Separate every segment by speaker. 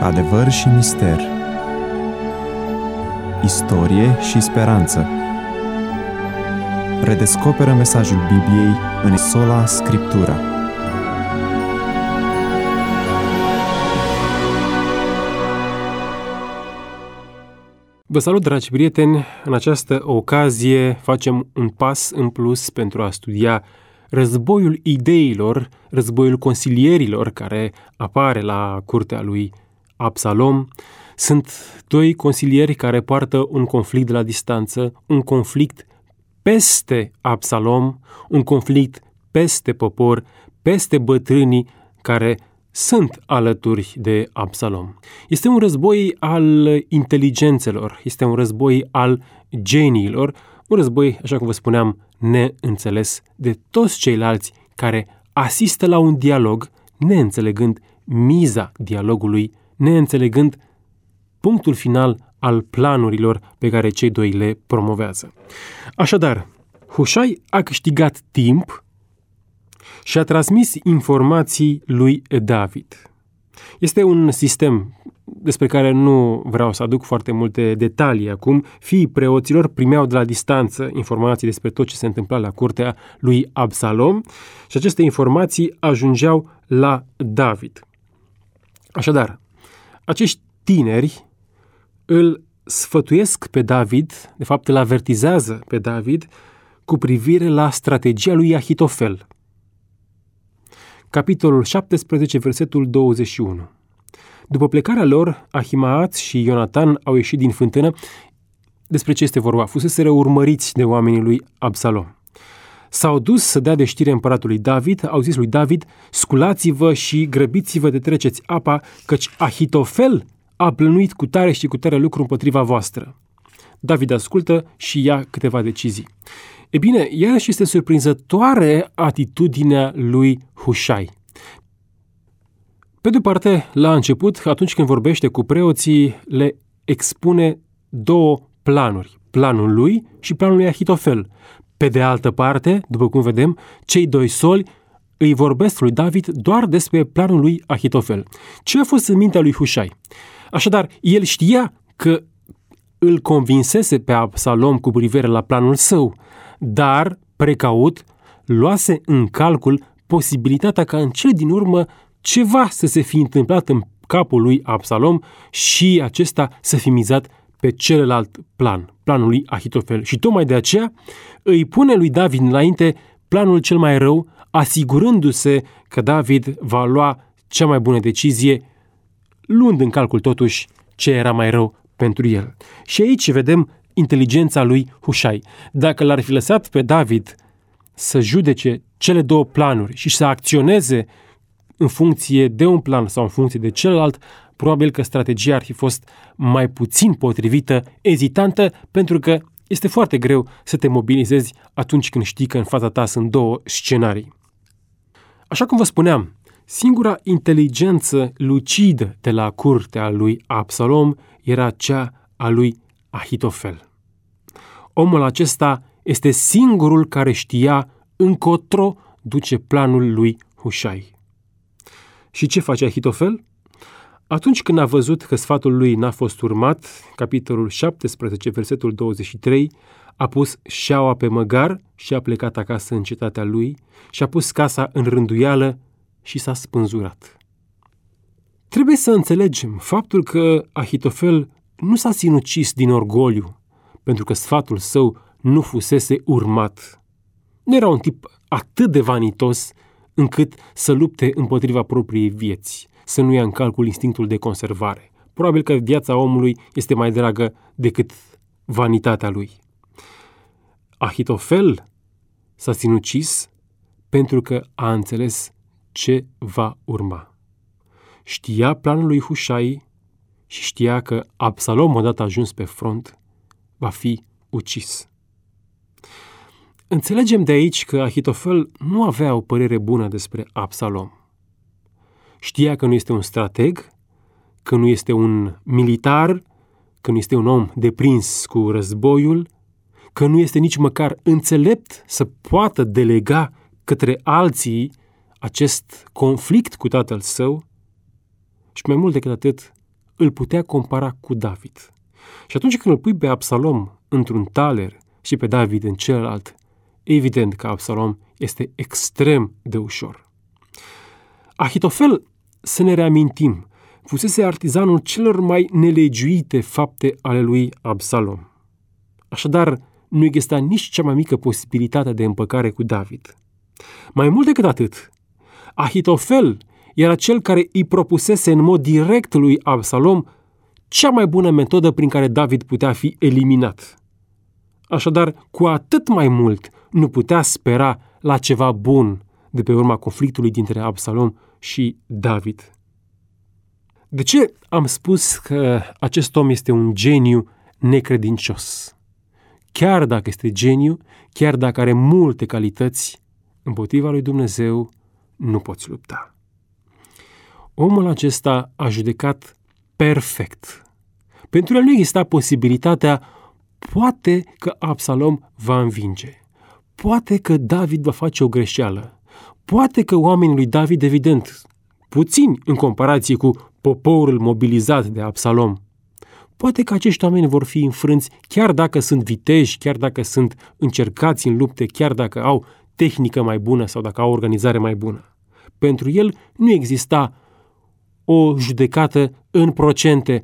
Speaker 1: Adevăr și mister, istorie și speranță. Redescoperă mesajul Bibliei în Sola Scriptura.
Speaker 2: Vă salut, dragi prieteni! În această ocazie facem un pas în plus pentru a studia războiul ideilor, războiul consilierilor care apare la curtea lui Absalom. Sunt doi consilieri care poartă un conflict de la distanță, un conflict peste Absalom, un conflict peste popor, peste bătrânii care sunt alături de Absalom. Este un război al inteligențelor, este un război al geniilor, un război, așa cum vă spuneam, neînțeles de toți ceilalți care asistă la un dialog, neînțelegând miza dialogului, neînțelegând punctul final al planurilor pe care cei doi le promovează. Așadar, Hușai a câștigat timp și a transmis informații lui David. Este un sistem despre care nu vreau să aduc foarte multe detalii acum. Fiii preoților primeau de la distanță informații despre tot ce se întâmpla la curtea lui Absalom și aceste informații ajungeau la David. Așadar, acești tineri îl sfătuiesc pe David, de fapt îl avertizează pe David cu privire la strategia lui Ahitofel. Capitolul 17, versetul 21. După plecarea lor, Ahimaat și Ionatan au ieșit din fântână. Despre ce este vorba? Fuseseră urmăriți de oamenii lui Absalom. S-au dus să dea de știre împăratului David, au zis lui David: sculați-vă și grăbiți-vă de treceți apa, căci Ahitofel a plănuit cu tare și cu tare lucru împotriva voastră. David ascultă și ia câteva decizii. E bine, iarăși este surprinzătoare atitudinea lui Hușai. Pe de-o parte, la început, atunci când vorbește cu preoții, le expune două planuri, planul lui și planul lui Ahitofel. Pe de altă parte, după cum vedem, cei doi soli îi vorbesc lui David doar despre planul lui Ahitofel. Ce a fost în mintea lui Hușai? Așadar, el știa că îl convinsese pe Absalom cu privire la planul său, dar, precaut, luase în calcul posibilitatea ca în cele din urmă ceva să se fi întâmplat în capul lui Absalom și acesta să fi mizat pe celălalt plan, planul lui Ahitofel. Și tocmai de aceea îi pune lui David înainte planul cel mai rău, asigurându-se că David va lua cea mai bună decizie, luând în calcul totuși ce era mai rău pentru el. Și aici vedem inteligența lui Hușai. Dacă l-ar fi lăsat pe David să judece cele două planuri și să acționeze în funcție de un plan sau în funcție de celălalt, probabil că strategia ar fi fost mai puțin potrivită, ezitantă, pentru că este foarte greu să te mobilizezi atunci când știi că în fața ta sunt două scenarii. Așa cum vă spuneam, singura inteligență lucidă de la curtea lui Absalom era cea a lui Ahitofel. Omul acesta este singurul care știa încotro duce planul lui Hușai. Și ce face Ahitofel? Atunci când a văzut că sfatul lui n-a fost urmat, capitolul 17, versetul 23, a pus șaua pe măgar și a plecat acasă în cetatea lui și a pus casa în rânduială și s-a spânzurat. Trebuie să înțelegem faptul că Ahitofel nu s-a sinucis din orgoliu, pentru că sfatul său nu fusese urmat. Nu era un tip atât de vanitos încât să lupte împotriva propriei vieți, să nu ia în calcul instinctul de conservare. Probabil că viața omului este mai dragă decât vanitatea lui. Ahitofel s-a sinucis pentru că a înțeles ce va urma. Știa planul lui Hușai și știa că Absalom, odată ajuns pe front, va fi ucis. Înțelegem de aici că Ahitofel nu avea o părere bună despre Absalom. Știa că nu este un strateg, că nu este un militar, că nu este un om deprins cu războiul, că nu este nici măcar înțelept să poată delega către alții acest conflict cu tatăl său și mai mult decât atât îl putea compara cu David. Și atunci când îl pui pe Absalom într-un taler și pe David în celălalt, evident că Absalom este extrem de ușor. Ahitofel, să ne reamintim, fusese artizanul celor mai nelegiuite fapte ale lui Absalom. Așadar, nu exista nici cea mai mică posibilitate de împăcare cu David. Mai mult decât atât, Ahitofel era cel care îi propusese în mod direct lui Absalom cea mai bună metodă prin care David putea fi eliminat. Așadar, cu atât mai mult nu putea spera la ceva bun de pe urma conflictului dintre Absalom și David. De ce am spus că acest om este un geniu necredincios? Chiar dacă este geniu, chiar dacă are multe calități, împotriva lui Dumnezeu nu poți lupta. Omul acesta a judecat perfect. Pentru el nu exista posibilitatea, poate că Absalom va învinge, poate că David va face o greșeală, poate că oamenii lui David, evident, puțini în comparație cu poporul mobilizat de Absalom, poate că acești oameni vor fi înfrânți chiar dacă sunt viteji, chiar dacă sunt încercați în lupte, chiar dacă au tehnică mai bună sau dacă au o organizare mai bună. Pentru el nu exista o judecată în procente,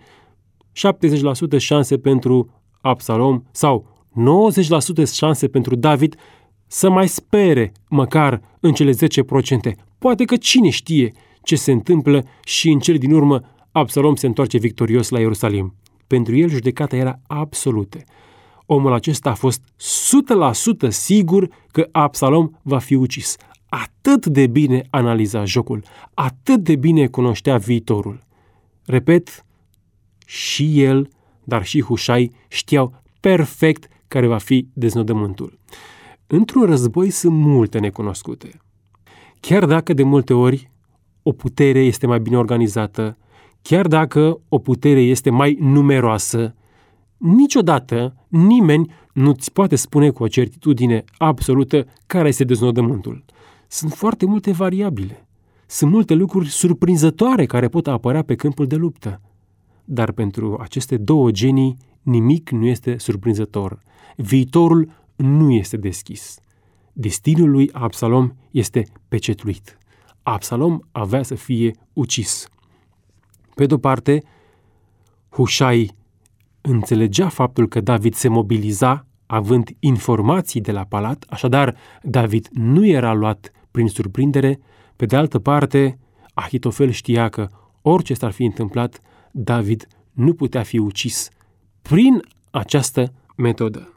Speaker 2: 70% șanse pentru Absalom sau 90% șanse pentru David, să mai spere măcar în cele 10%. Poate că cine știe ce se întâmplă și în cele din urmă Absalom se întoarce victorios la Ierusalim. Pentru el judecata era absolută. Omul acesta a fost 100% sigur că Absalom va fi ucis. Atât de bine analiza jocul, atât de bine cunoștea viitorul. Repet, și el, dar și Hușai știau perfect care va fi deznodământul. Într-un război sunt multe necunoscute. Chiar dacă de multe ori o putere este mai bine organizată, chiar dacă o putere este mai numeroasă, niciodată nimeni nu-ți poate spune cu o certitudine absolută care este deznodământul. Sunt foarte multe variabile. Sunt multe lucruri surprinzătoare care pot apărea pe câmpul de luptă. Dar pentru aceste două genii nimic nu este surprinzător. Viitorul nu este deschis. Destinul lui Absalom este pecetluit. Absalom avea să fie ucis. Pe de-o parte, Hușai înțelegea faptul că David se mobiliza având informații de la palat, așadar David nu era luat prin surprindere. Pe de altă parte, Ahitofel știa că orice s-ar fi întâmplat, David nu putea fi ucis prin această metodă.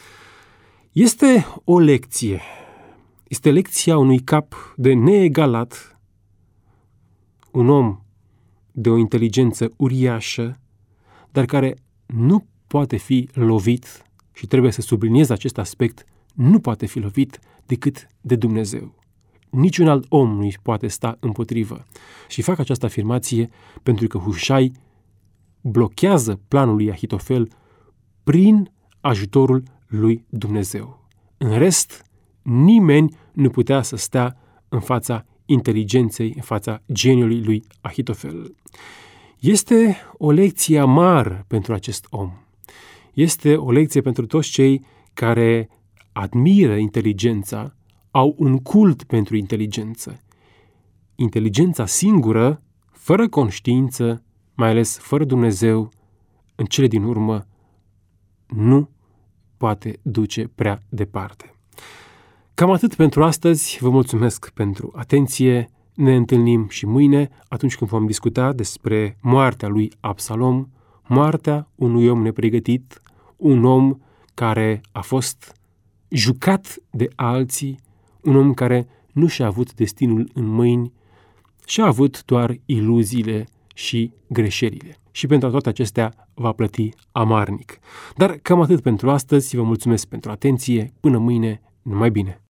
Speaker 2: Este o lecție. Este lecția unui cap de neegalat, un om de o inteligență uriașă, dar care nu poate fi lovit, și trebuie să subliniez acest aspect, nu poate fi lovit decât de Dumnezeu. Niciun alt om nu îi poate sta împotrivă. Și fac această afirmație pentru că Hușai blochează planul lui Ahitofel prin ajutorul lui Dumnezeu. În rest, nimeni nu putea să stea în fața inteligenței, în fața geniului lui Ahitofel. Este o lecție amară pentru acest om. Este o lecție pentru toți cei care admiră inteligența, au un cult pentru inteligență. Inteligența singură, fără conștiință, mai ales fără Dumnezeu, în cele din urmă, nu poate duce prea departe. Cam atât pentru astăzi. Vă mulțumesc pentru atenție. Ne întâlnim și mâine, atunci când vom discuta despre moartea lui Absalom, moartea unui om nepregătit, un om care a fost jucat de alții, un om care nu și-a avut destinul în mâini și a avut doar iluziile și greșelile. Și pentru toate acestea va plăti amarnic. Dar cam atât pentru astăzi. Vă mulțumesc pentru atenție. Până mâine, numai bine!